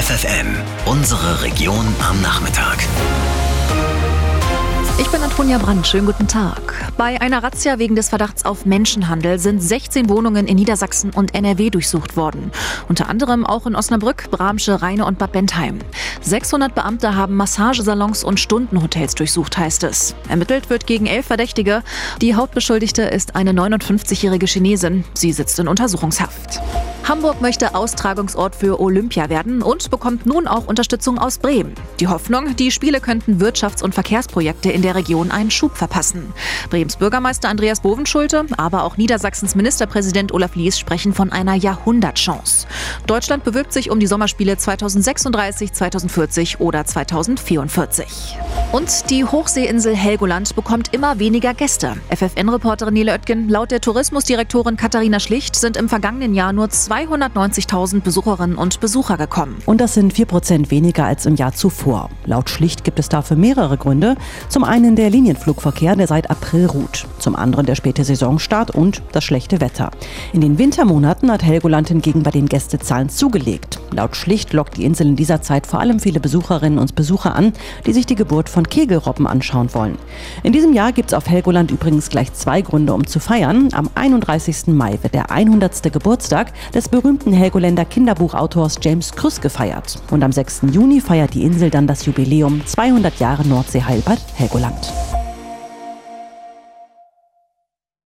FFN, unsere Region am Nachmittag. Ich bin Antonia Brandt, schönen guten Tag. Bei einer Razzia wegen des Verdachts auf Menschenhandel sind 16 Wohnungen in Niedersachsen und NRW durchsucht worden. Unter anderem auch in Osnabrück, Bramsche, Rheine und Bad Bentheim. 600 Beamte haben Massagesalons und Stundenhotels durchsucht, heißt es. Ermittelt wird gegen 11 Verdächtige. Die Hauptbeschuldigte ist eine 59-jährige Chinesin. Sie sitzt in Untersuchungshaft. Hamburg möchte Austragungsort für Olympia werden und bekommt nun auch Unterstützung aus Bremen. Die Hoffnung, die Spiele könnten Wirtschafts- und Verkehrsprojekte in der Region einen Schub verpassen. Brems Bürgermeister Andreas Bovenschulte, aber auch Niedersachsens Ministerpräsident Olaf Lies sprechen von einer Jahrhundertchance. Deutschland bewirbt sich um die Sommerspiele 2036, 2040 oder 2044. Und die Hochseeinsel Helgoland bekommt immer weniger Gäste. FFN-Reporterin Nele Oetken, laut der Tourismusdirektorin Katharina Schlicht sind im vergangenen Jahr nur 290.000 Besucherinnen und Besucher gekommen. Und das sind 4% weniger als im Jahr zuvor. Laut Schlicht gibt es dafür mehrere Gründe. Zum einen der Linienflugverkehr, der seit April ruht. Zum anderen der späte Saisonstart und das schlechte Wetter. In den Wintermonaten hat Helgoland hingegen bei den Gästezahlen zugelegt. Laut Schlicht lockt die Insel in dieser Zeit vor allem viele Besucherinnen und Besucher an, die sich die Geburt von Kegelrobben anschauen wollen. In diesem Jahr gibt es auf Helgoland übrigens gleich 2 Gründe, um zu feiern. Am 31. Mai wird der 100. Geburtstag des berühmten Helgoländer Kinderbuchautors James Krüss gefeiert. Und am 6. Juni feiert die Insel dann das Jubiläum 200 Jahre Nordseeheilbad Helgoland.